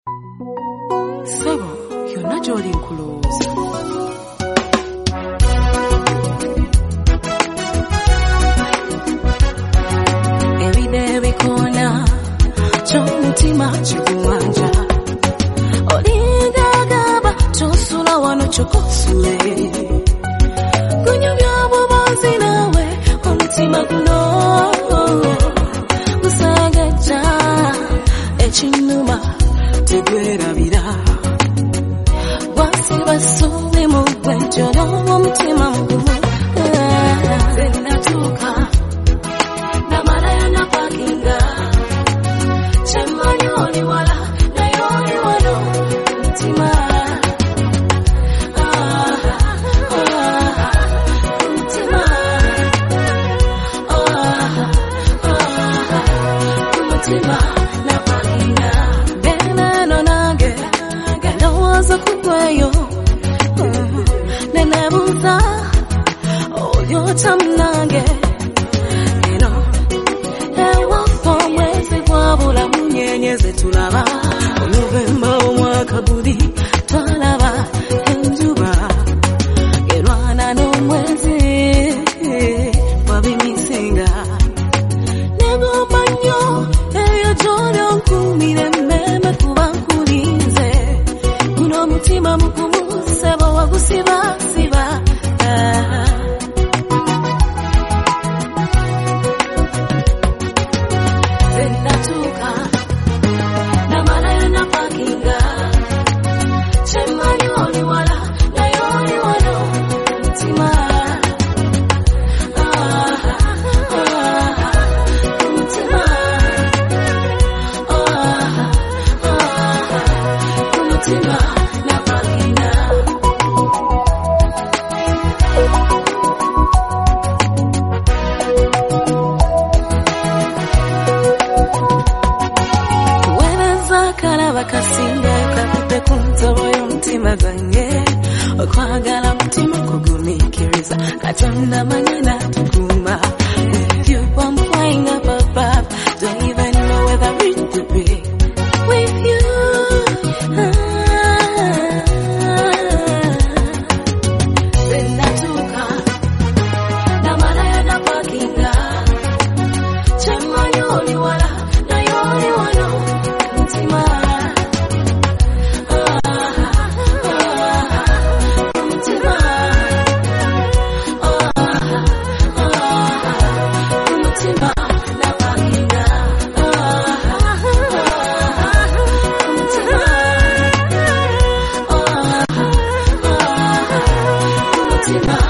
Sebo, yonna gy'oli nkulowooza. Ebide ebikoona ky'omutima kikuwanja. Olinga agamba tosula wano kyokosule. Gunyumya bubanzi nawe omutima guno. Gusagajja ekinnuma tegwerabira. Basubi mu gwenjolo omutima mugumu. Zenatuuka namalayo napakinga. Kyemmanyi oli wala naye oli wano omutima. Omutima napakinga. Beneno nange galowooza kugwayo. Nenebuuza olyotamu nange. Eno ewafa omwezi gwabula munyenyeze tulaba. Novemba omwaka guli twalaba enjuba erwana n'omwezi wabimisinga. Negomba nnyo eyo gy'oli onkuumire mmeme kuba nkulinze. Guno omutima mugumu sebo wagusibasiba. Zenatuuka namalayo napakinga. Kyemmanyi oli wala naye oli wano omutima. Omutima. Omutima napakinga. Kalaba kasinga kapite ku ntobo y'omutima gwange. Okwagala mutima kugumiikiriza Katonda manyi n'atukuuma. If you I'm flying up above, don't even know where I'm ready to be with you. Zenatuuka namalayo napakinga. Kyemmanyi oli wala naye oli wano omutima. Omutima. Omutima napakinga. Omutima. Omutima.